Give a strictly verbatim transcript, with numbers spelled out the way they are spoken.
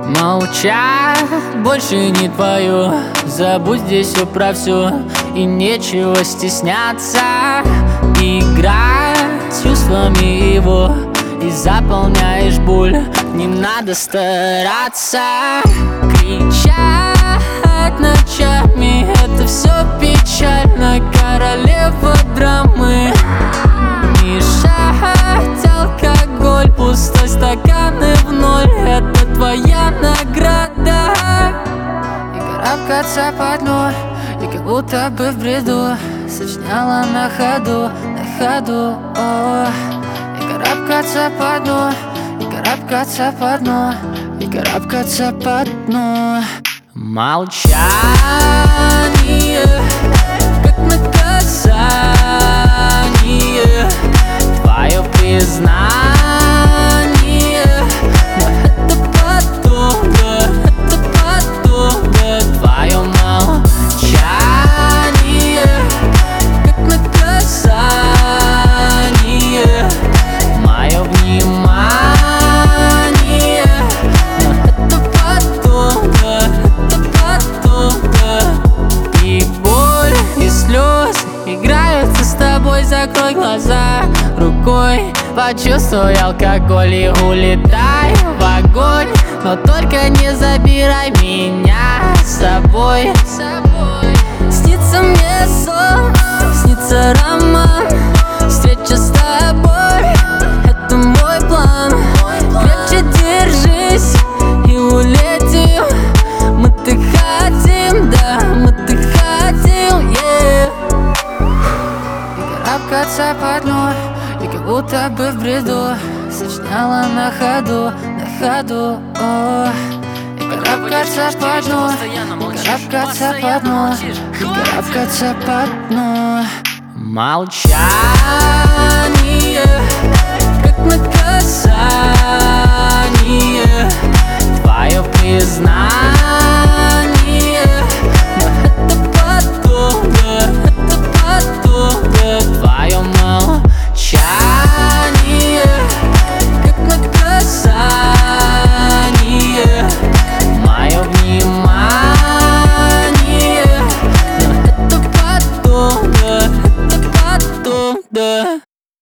Молчать больше не твое, забудь здесь все про все, и нечего стесняться. Играй с чувствами его и заполняешь боль, не надо стараться. Кричать ночами, это все печально, королева драмы. Мешать алкоголь, пустой стакан и в ноль, это твоя награда. И карабкаться по дну, и как будто бы в бреду сочиняла на ходу, на ходу, о. И карабкаться по дну, и карабкаться по дну, и карабкаться по дну. Молчание, как наказание, твое признание. Но это потом, да, это потом, да. Твое молчание, как наказание, мое внимание. Но это потом, да, это потом, да. И боль, и слезы играются с тобой, закрой глаза рукой, почувствуй алкоголь и улетай в огонь. Но только не забирай меня с собой. Снится мне сон, снится роман, встреча с тобой, это мой план. Крепче держись и улетим, мы-то хотим, да, мы-то хотим, yeah. И карабкаться по дну, и как будто бы в бреду сочиняла на ходу, на ходу, о. И карабкаться по дну, и карабкаться по дну, и карабкаться по дну. Молчание,